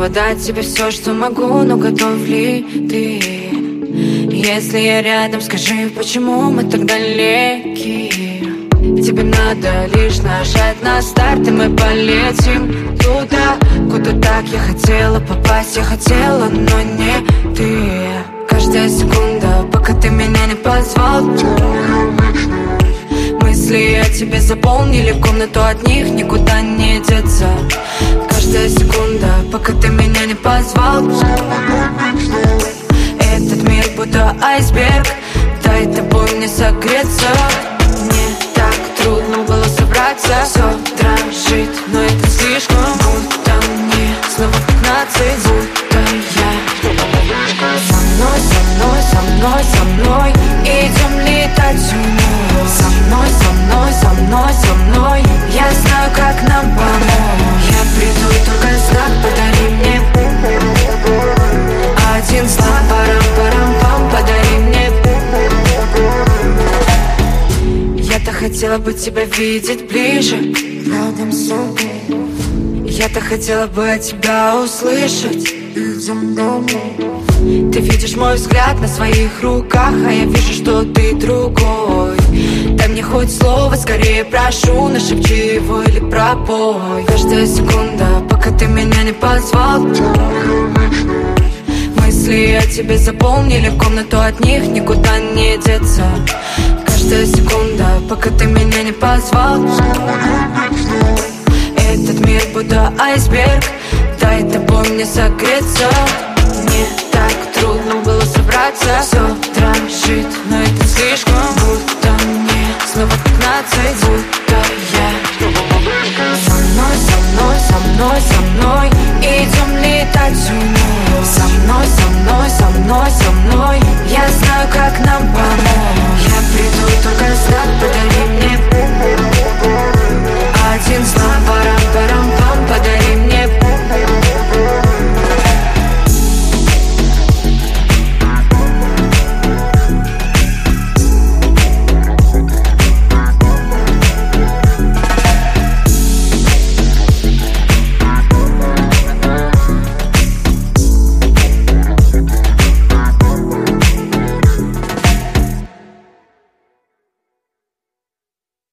готова дать тебе все, что могу, но готов ли ты? Если я рядом, скажи, почему мы так далеки? Тебе надо лишь нажать на старт, и мы полетим туда, куда так я хотела попасть. Я хотела, но не ты. Каждая секунда, пока ты меня не позвал. Мысли о тебе заполнили комнату, от них никуда не деться. Каждая секунда, пока ты меня не позвал. Этот мир будто айсберг, дай тобой мне согреться. Мне так трудно было собраться. Все дрожит, но это слишком. Будто мне снова 15, будто я. Со мной, со мной, со мной, со мной идем летать всю ночь. Со мной, со мной, со мной, со мной я знаю, как нам помочь. Я приду, и только знак подари мне. Один знак, парам-парам-пам, подари мне. Я-то хотела бы тебя видеть ближе, рядом с собой. Я-то хотела бы от тебя услышать. Идем домой. Ты видишь мой взгляд на своих руках, а я вижу, что ты другой. Дай мне хоть слово, скорее прошу, нашепчи его или пропой. Каждая секунда, пока ты меня не позвал. Мысли о тебе заполнили комнату, от них никуда не деться. Каждая секунда, пока ты меня не позвал. Этот мир будто айсберг, дай тобой мне согреться. Мне так трудно было собраться. Все